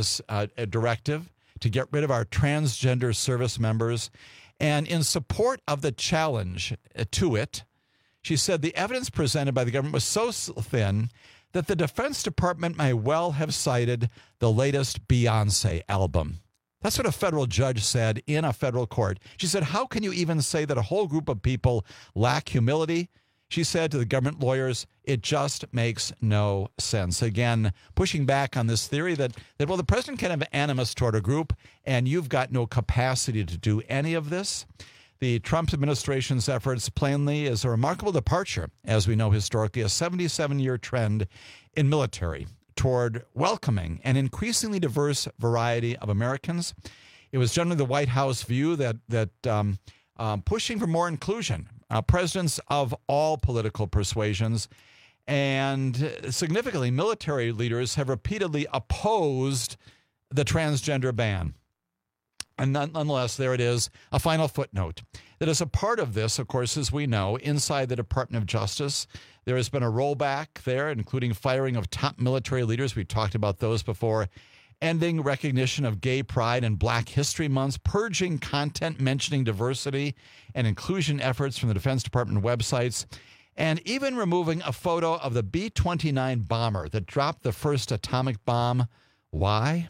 directive to get rid of our transgender service members and in support of the challenge to it, she said the evidence presented by the government was so thin that the Defense Department may well have cited the latest Beyoncé album. That's what a federal judge said in a federal court. She said, how can you even say that a whole group of people lack humility? She said to the government lawyers, it just makes no sense. Again, pushing back on this theory that well, the president can have animus toward a group, and you've got no capacity to do any of this. The Trump administration's efforts plainly is a remarkable departure, as we know historically, a 77-year trend in military toward welcoming an increasingly diverse variety of Americans. It was generally the White House view that pushing for more inclusion, presidents of all political persuasions, and significantly military leaders have repeatedly opposed the transgender ban. And nonetheless, there it is, a final footnote. That as a part of this, of course, as we know, inside the Department of Justice, there has been a rollback there, including firing of top military leaders. We talked about those before. Ending recognition of Gay Pride and Black History Months, purging content mentioning diversity and inclusion efforts from the Defense Department websites, and even removing a photo of the B-29 bomber that dropped the first atomic bomb. Why?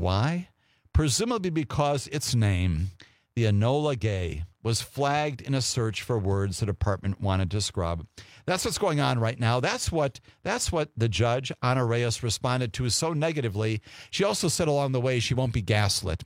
Presumably because its name, the Enola Gay, was flagged in a search for words the department wanted to scrub. That's what's going on right now. That's what the judge, Ana Reyes, responded to so negatively. She also said along the way she won't be gaslit.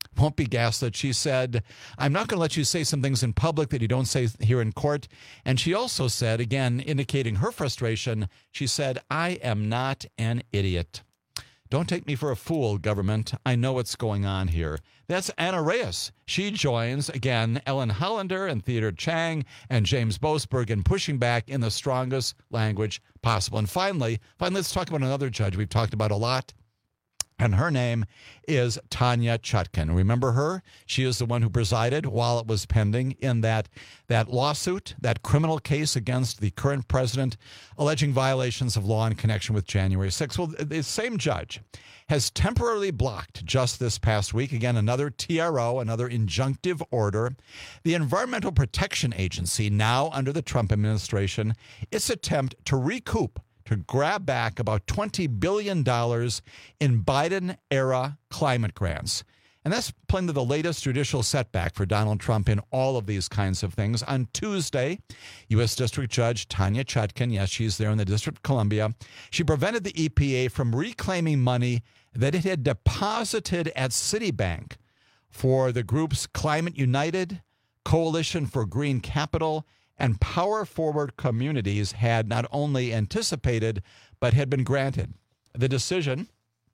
She said, I'm not going to let you say some things in public that you don't say here in court. And she also said, again, indicating her frustration, she said, I am not an idiot. Don't take me for a fool, government. I know what's going on here. That's Ana Reyes. She joins, again, Ellen Hollander and Theodore Chang and James Boasberg in pushing back in the strongest language possible. And finally, let's talk about another judge we've talked about a lot. And her name is Tanya Chutkan. Remember her? She is the one who presided while it was pending in that lawsuit, that criminal case against the current president, alleging violations of law in connection with January 6th. Well, the same judge has temporarily blocked just this past week, again, another TRO, another injunctive order, the Environmental Protection Agency, now under the Trump administration, its attempt to recoup, to grab back about $20 billion in Biden-era climate grants. And that's plainly the latest judicial setback for Donald Trump in all of these kinds of things. On Tuesday, U.S. District Judge Tanya Chutkan, yes, she's there in the District of Columbia, she prevented the EPA from reclaiming money that it had deposited at Citibank for the groups Climate United, Coalition for Green Capital, and Power Forward Communities had not only anticipated, but had been granted. The decision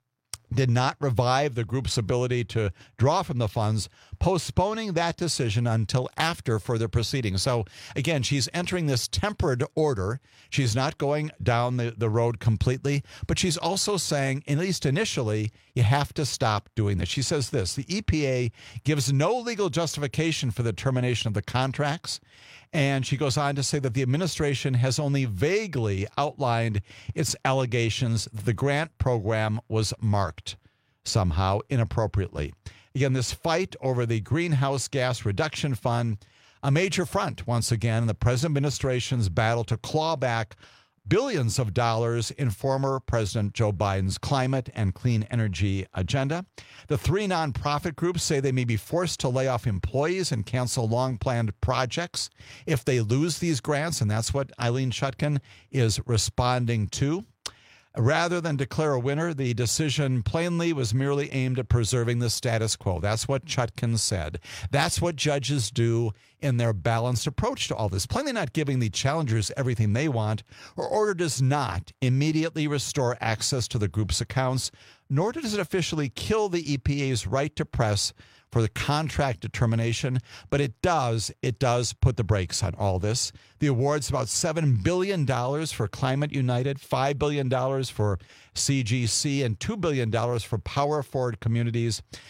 did not revive the group's ability to draw from the funds, postponing that decision until after further proceedings. So, again, she's entering this tempered order. She's not going down the road completely, but she's also saying, at least initially, you have to stop doing this. She says this, the EPA gives no legal justification for the termination of the contracts. And she goes on to say that the administration has only vaguely outlined its allegations that the grant program was marked somehow inappropriately. Again, this fight over the Greenhouse Gas Reduction Fund, a major front, once again, in the present administration's battle to claw back billions of dollars in former President Joe Biden's climate and clean energy agenda. The three nonprofit groups say they may be forced to lay off employees and cancel long-planned projects if they lose these grants, and that's what Eileen Chutkan is responding to. Rather than declare a winner, the decision plainly was merely aimed at preserving the status quo. That's what Chutkan said. That's what judges do in their balanced approach to all this. Plainly not giving the challengers everything they want. Her order does not immediately restore access to the group's accounts, nor does it officially kill the EPA's right to press for the contract determination, but it does put the brakes on all this. The award's about $7 billion for Climate United, $5 billion for CGC, and $2 billion for Power Forward Communities.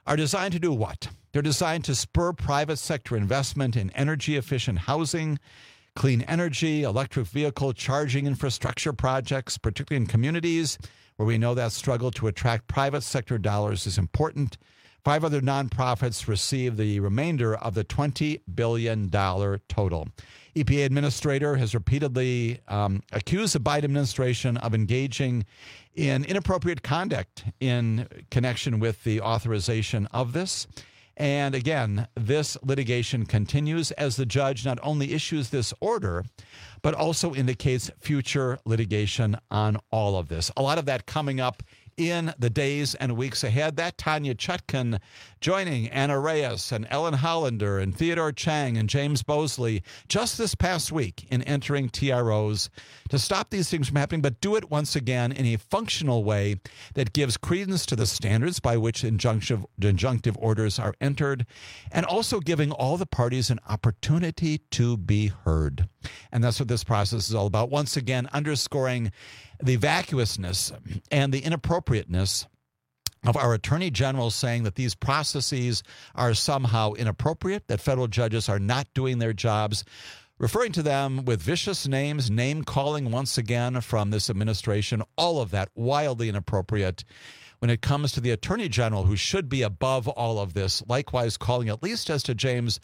are designed to do what? They're designed to spur private sector investment in energy-efficient housing, clean energy, electric vehicle charging infrastructure projects, particularly in communities where we know that struggle to attract private sector dollars is important. 5 other nonprofits receive the remainder of the $20 billion total. EPA administrator has repeatedly accused the Biden administration of engaging in inappropriate conduct in connection with the authorization of this. And again, this litigation continues as the judge not only issues this order, but also indicates future litigation on all of this. A lot of that coming up in the days and weeks ahead. That Tanya Chutkan joining Anna Reyes and Ellen Hollander and Theodore Chang and James Bosley just this past week in entering TROs to stop these things from happening, but do it once again in a functional way that gives credence to the standards by which injunctive orders are entered, and also giving all the parties an opportunity to be heard. And that's what this process is all about. Once again, underscoring the vacuousness and the inappropriateness of our attorney general saying that these processes are somehow inappropriate, that federal judges are not doing their jobs, referring to them with vicious names, name-calling once again from this administration, all of that wildly inappropriate. When it comes to the attorney general, who should be above all of this, likewise calling, at least as to James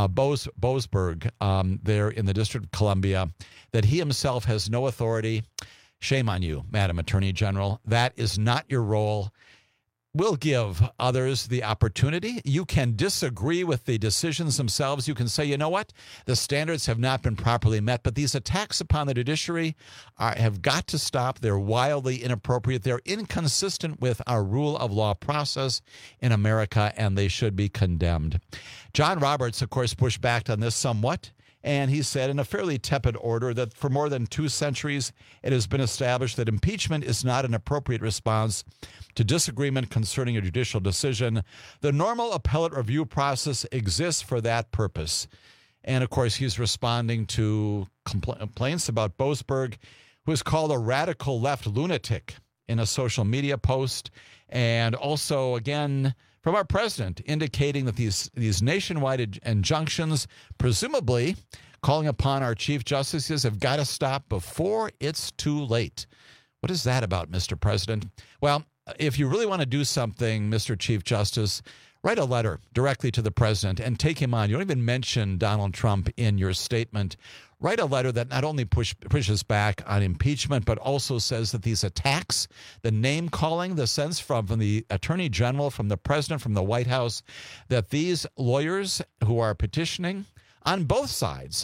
Boasberg there in the District of Columbia, that he himself has no authority. Shame on you, Madam Attorney General. That is not your role. We'll give others the opportunity. You can disagree with the decisions themselves. You can say, you know what, the standards have not been properly met, but these attacks upon the judiciary have got to stop. They're wildly inappropriate. They're inconsistent with our rule of law process in America, and they should be condemned. John Roberts, of course, pushed back on this somewhat. And he said in a fairly tepid order that for more than 2 centuries, it has been established that impeachment is not an appropriate response to disagreement concerning a judicial decision. The normal appellate review process exists for that purpose. And, of course, he's responding to complaints about Boasberg, who is called a radical left lunatic in a social media post. And also, again, from our president, indicating that these nationwide injunctions, presumably calling upon our chief justices, have got to stop before it's too late. What is that about, Mr. President? Well, if you really want to do something, Mr. Chief Justice, write a letter directly to the president and take him on. You don't even mention Donald Trump in your statement. Write a letter that not only pushes back on impeachment, but also says that these attacks, the name-calling, the sense from the Attorney General, from the President, from the White House, that these lawyers who are petitioning on both sides,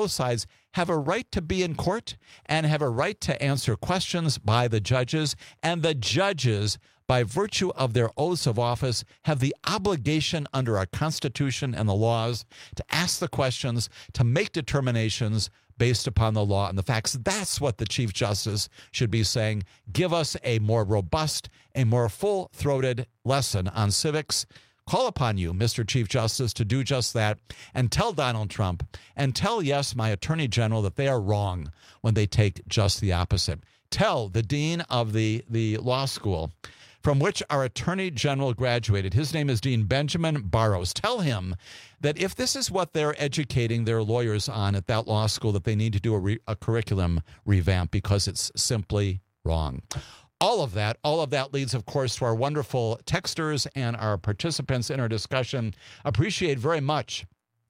have a right to be in court and have a right to answer questions by the judges, and the judges, by virtue of their oaths of office, have the obligation under our Constitution and the laws to ask the questions, to make determinations based upon the law and the facts. That's what the Chief Justice should be saying. Give us a more robust, a more full-throated lesson on civics. Call upon you, Mr. Chief Justice, to do just that, and tell Donald Trump and tell, yes, my Attorney General, that they are wrong when they take just the opposite. Tell the dean of the law school from which our Attorney General graduated, his name is Dean Benjamin Barrows. Tell him that if this is what they're educating their lawyers on at that law school, that they need to do a curriculum revamp, because it's simply wrong. All of that leads, of course, to our wonderful texters and our participants in our discussion. Appreciate very much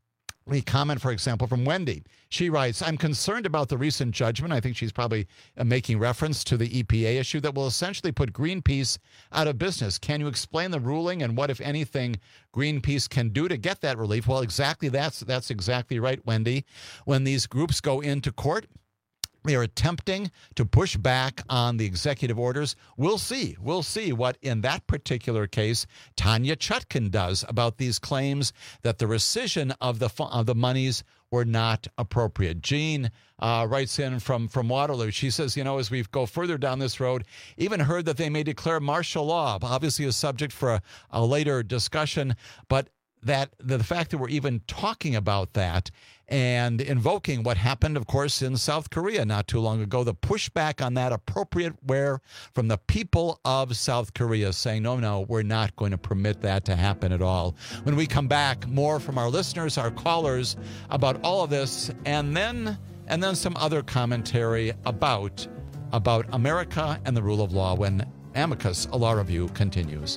the comment, for example, from Wendy. She writes, I'm concerned about the recent judgment. I think she's probably making reference to the EPA issue that will essentially put Greenpeace out of business. Can you explain the ruling and what, if anything, Greenpeace can do to get that relief? Well, exactly. That's exactly right, Wendy. When these groups go into court, they are attempting to push back on the executive orders. We'll see what, in that particular case, Tanya Chutkan does about these claims that the rescission of the monies were not appropriate. Jean writes in from Waterloo. She says, as we go further down this road, even heard that they may declare martial law, obviously a subject for a later discussion, but that the fact that we're even talking about that and invoking what happened, of course, in South Korea not too long ago, the pushback on that appropriate wear from the people of South Korea saying, no, we're not going to permit that to happen at all. When we come back, more from our listeners, our callers, about all of this, and then some other commentary about America and the rule of law when Amicus, a law review, continues.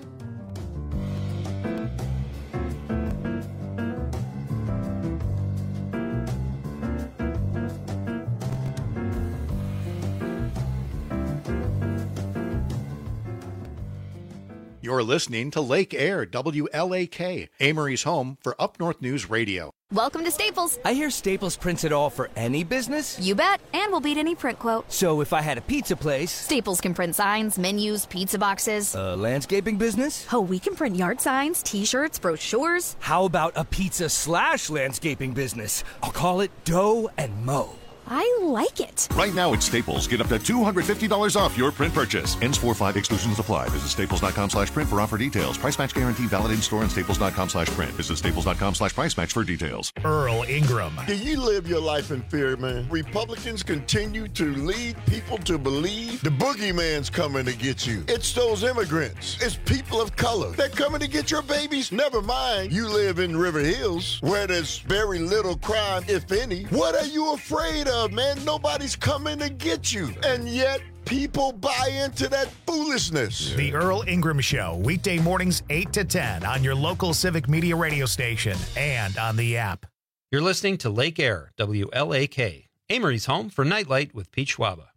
You're listening to Lake Air, WLAK, Amory's home for Up North News Radio. Welcome to Staples. I hear Staples prints it all for any business? You bet, and we'll beat any print quote. So if I had a pizza place... Staples can print signs, menus, pizza boxes. A landscaping business? Oh, we can print yard signs, T-shirts, brochures. How about a pizza/landscaping business? I'll call it Dough and Mo. I like it. Right now at Staples, get up to $250 off your print purchase. Ends 4/5, exclusions apply. Visit staples.com/print for offer details. Price match guarantee valid in store and staples.com/print. Visit staples.com/price match for details. Earl Ingram. Do you live your life in fear, man? Republicans continue to lead people to believe the boogeyman's coming to get you. It's those immigrants. It's people of color. They're coming to get your babies. Never mind, you live in River Hills, where there's very little crime, if any. What are you afraid of, man? Nobody's coming to get you. And yet, people buy into that foolishness. The Earl Ingram Show, weekday mornings 8 to 10 on your local Civic Media radio station and on the app. You're listening to Lake Air, WLAK, Amory's home for Nightlight with Pete Schwaba.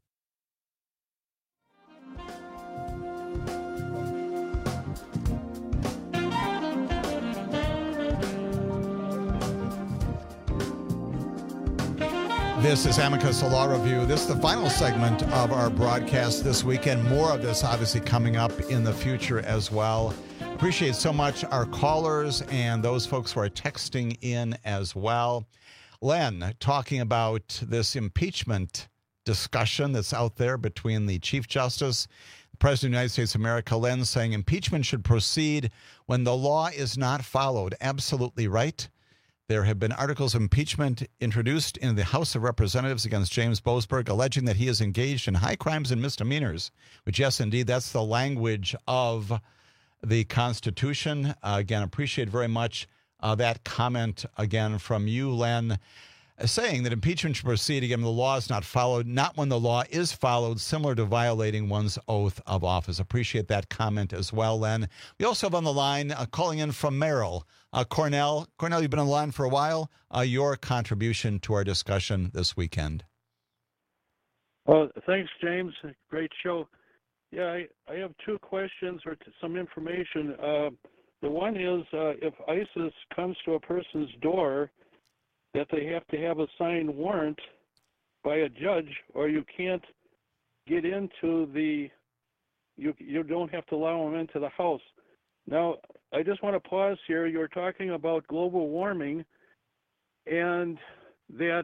This is Amicus, a law review. This is the final segment of our broadcast this weekend. More of this obviously coming up in the future as well. Appreciate so much our callers and those folks who are texting in as well. Len, talking about this impeachment discussion that's out there between the Chief Justice, the President of the United States of America. Len saying impeachment should proceed when the law is not followed. Absolutely right. There have been articles of impeachment introduced in the House of Representatives against James Boasberg, alleging that he is engaged in high crimes and misdemeanors, which, yes, indeed, that's the language of the Constitution. Again, appreciate very much that comment again from you, Len, saying that impeachment should proceed again when the law is not followed, not when the law is followed, similar to violating one's oath of office. Appreciate that comment as well, Len. We also have on the line, calling in from Merrill, Cornell. Cornell, you've been on the line for a while. Your contribution to our discussion this weekend. Well, thanks, James. Great show. Yeah, I have two questions or some information. The one is if ISIS comes to a person's door, that they have to have a signed warrant by a judge, or you can't get into you don't have to allow them into the house. Now, I just want to pause here. You're talking about global warming and that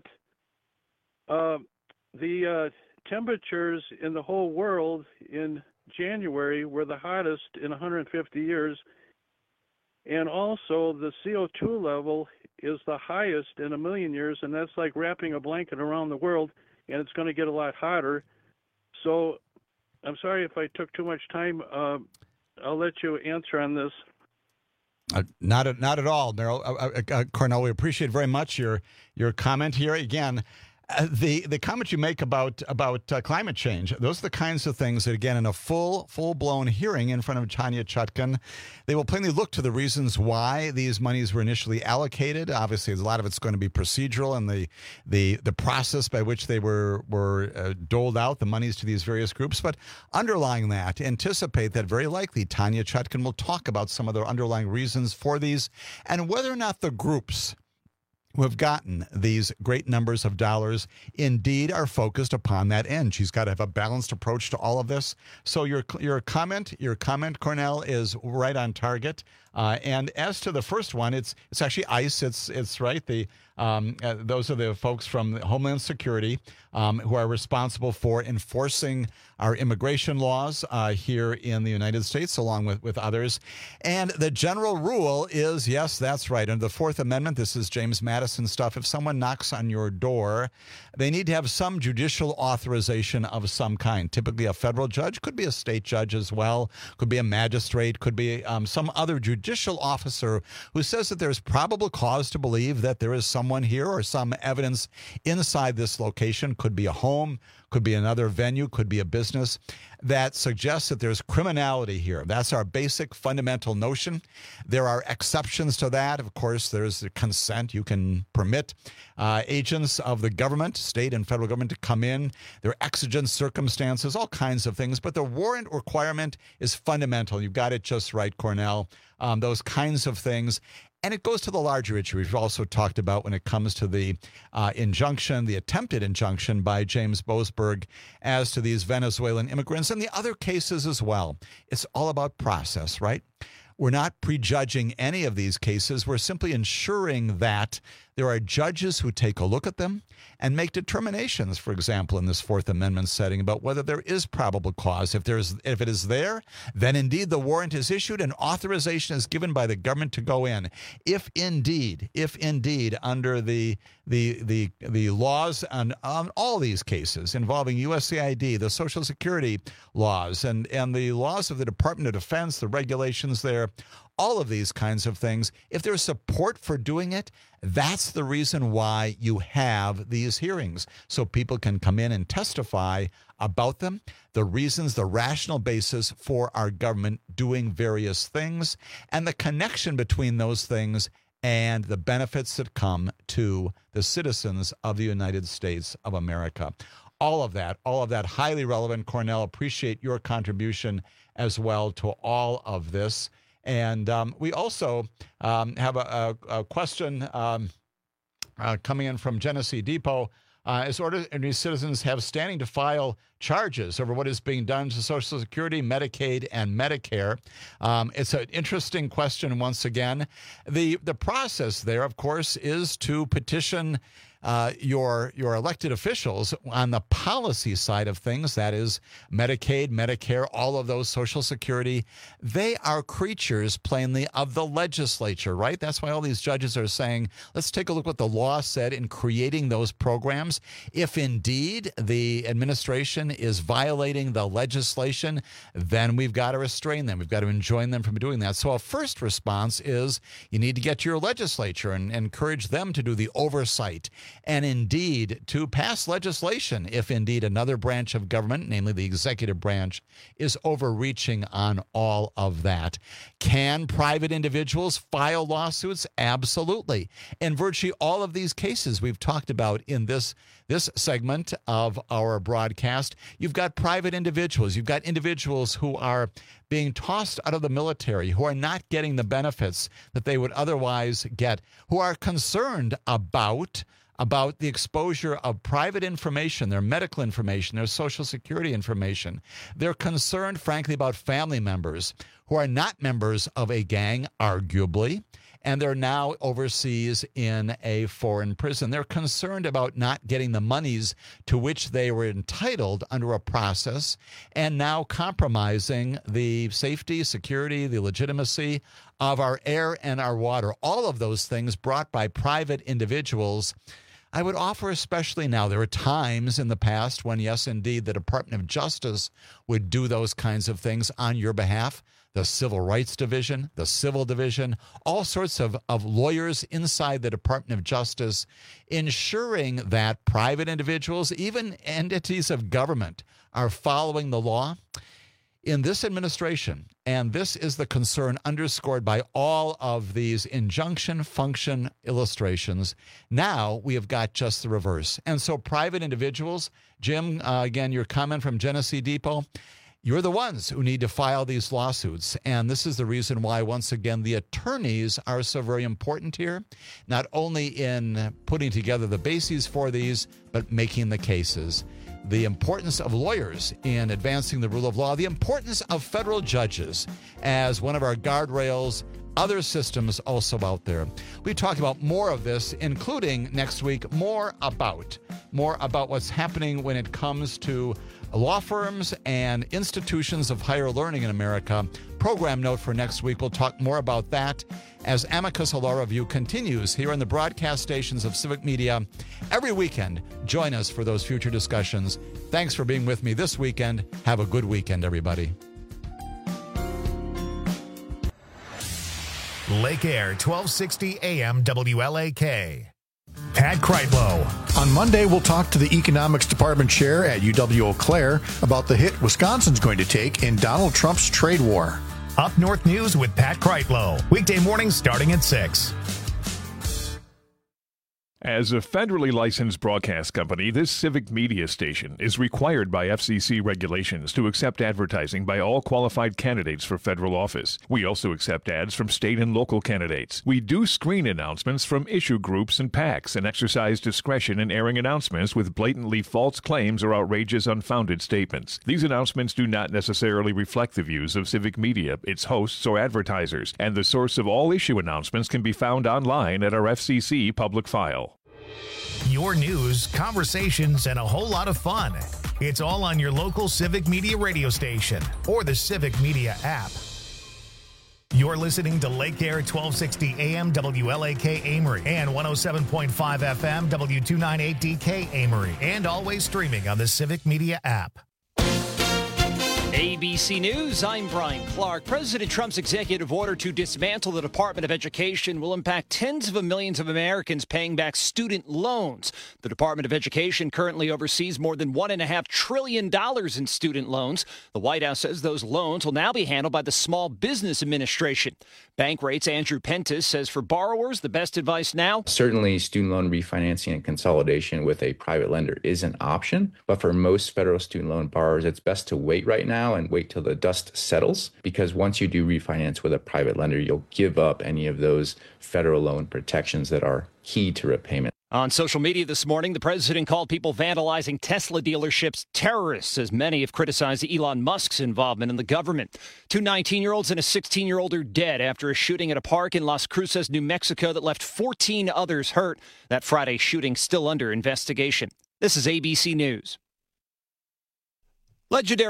the temperatures in the whole world in January were the hottest in 150 years, and also the CO2 level is the highest in 1,000,000 years, and that's like wrapping a blanket around the world, and it's going to get a lot hotter. So I'm sorry if I took too much time. I'll let you answer on this. Not at all, Merrill. Cornell, we appreciate very much your comment here. Again, the comment you make about climate change, those are the kinds of things that, again, in a full-blown hearing in front of Tanya Chutkan, they will plainly look to the reasons why these monies were initially allocated. Obviously, a lot of it's going to be procedural and the process by which they were doled out, the monies to these various groups. But underlying that, anticipate that very likely Tanya Chutkan will talk about some of the underlying reasons for these and whether or not the groups who have gotten these great numbers of dollars indeed are focused upon that end. She's got to have a balanced approach to all of this. So your comment, Cornell, is right on target. And as to the first one, it's actually ICE. It's right. Those are the folks from Homeland Security who are responsible for enforcing our immigration laws here in the United States, along with others. And the general rule is, yes, that's right. Under the Fourth Amendment, this is James Madison stuff. If someone knocks on your door, they need to have some judicial authorization of some kind. Typically a federal judge, could be a state judge as well, could be a magistrate, could be some other judicial officer who says that there's probable cause to believe that there is someone here or some evidence inside this location. Could be a home, could be another venue, could be a business, that suggests that there's criminality here. That's our basic fundamental notion. There are exceptions to that. Of course, there's the consent. You can permit agents of the government, state and federal government, to come in. There are exigent circumstances, all kinds of things. But the warrant requirement is fundamental. You've got it just right, Cornell. Those kinds of things. And it goes to the larger issue we've also talked about when it comes to the injunction, the attempted injunction by James Boasberg as to these Venezuelan immigrants and the other cases as well. It's all about process, right? We're not prejudging any of these cases. We're simply ensuring that there are judges who take a look at them and make determinations, for example, in this Fourth Amendment setting about whether there is probable cause. If it is there, then indeed the warrant is issued and authorization is given by the government to go in. If indeed under the laws on all these cases involving USAID, the Social Security laws, and the laws of the Department of Defense, the regulations there, all of these kinds of things, if there's support for doing it, that's the reason why you have these hearings, so people can come in and testify about them, the reasons, the rational basis for our government doing various things, and the connection between those things and the benefits that come to the citizens of the United States of America. All of that highly relevant. Cornell, appreciate your contribution as well to all of this. And we also have a question coming in from Genesee Depot. As ordinary citizens have standing to file charges over what is being done to Social Security, Medicaid, and Medicare. It's an interesting question once again. The process there, of course, is to petition your elected officials on the policy side of things, that is Medicaid, Medicare, all of those, Social Security. They are creatures plainly of the legislature, right? That's why all these judges are saying, let's take a look what the law said in creating those programs. If indeed the administration is violating the legislation, then we've got to restrain them. We've got to enjoin them from doing that. So a first response is you need to get to your legislature and encourage them to do the oversight and indeed to pass legislation if indeed another branch of government, namely the executive branch, is overreaching on all of that. Can private individuals file lawsuits? Absolutely. In virtually all of these cases we've talked about in this segment of our broadcast, you've got private individuals. You've got individuals who are being tossed out of the military, who are not getting the benefits that they would otherwise get, who are concerned about the exposure of private information, their medical information, their Social Security information. They're concerned, frankly, about family members who are not members of a gang, arguably, and they're now overseas in a foreign prison. They're concerned about not getting the monies to which they were entitled under a process and now compromising the safety, security, the legitimacy of our air and our water. All of those things brought by private individuals. I would offer especially now, there were times in the past when, yes, indeed, the Department of Justice would do those kinds of things on your behalf. The Civil Rights Division, the Civil Division, all sorts of lawyers inside the Department of Justice, ensuring that private individuals, even entities of government, are following the law. In this administration, and this is the concern underscored by all of these injunction function illustrations, now we have got just the reverse. And so private individuals, Jim, again, your comment from Genesee Depot, you're the ones who need to file these lawsuits. And this is the reason why, once again, the attorneys are so very important here, not only in putting together the bases for these, but making the cases. The importance of lawyers in advancing the rule of law, the importance of federal judges as one of our guardrails other systems also out there. We talk about more of this, including next week, more about what's happening when it comes to law firms and institutions of higher learning in America. Program note for next week, we'll talk more about that as Amicus Law Review continues here on the broadcast stations of Civic Media every weekend. Join us for those future discussions. Thanks for being with me this weekend. Have a good weekend, everybody. Lake Air, 1260 AM WLAK. Pat Kreitlow. On Monday, we'll talk to the Economics Department Chair at UW-Eau Claire about the hit Wisconsin's going to take in Donald Trump's trade war. Up North News with Pat Kreitlow. Weekday mornings starting at 6. As a federally licensed broadcast company, this Civic Media station is required by FCC regulations to accept advertising by all qualified candidates for federal office. We also accept ads from state and local candidates. We do screen announcements from issue groups and PACs and exercise discretion in airing announcements with blatantly false claims or outrageous, unfounded statements. These announcements do not necessarily reflect the views of Civic Media, its hosts, or advertisers, and the source of all issue announcements can be found online at our FCC public file. Your news, conversations, and a whole lot of fun. It's all on your local Civic Media radio station or the Civic Media app. You're listening to Lake Air 1260 AM WLAK Amory and 107.5 FM W298DK Amory, and always streaming on the Civic Media app. ABC News, I'm Brian Clark. President Trump's executive order to dismantle the Department of Education will impact tens of millions of Americans paying back student loans. The Department of Education currently oversees more than $1.5 trillion in student loans. The White House says those loans will now be handled by the Small Business Administration. Bankrate's Andrew Pentis says for borrowers, the best advice now? Certainly, student loan refinancing and consolidation with a private lender is an option. But for most federal student loan borrowers, it's best to wait right now and wait till the dust settles, because once you do refinance with a private lender, you'll give up any of those federal loan protections that are key to repayment. On social media this morning, the president called people vandalizing Tesla dealerships terrorists, as many have criticized Elon Musk's involvement in the government. 2 19-year-olds and a 16-year-old are dead after a shooting at a park in Las Cruces, New Mexico that left 14 others hurt. That Friday shooting still under investigation. This is ABC News. Legendary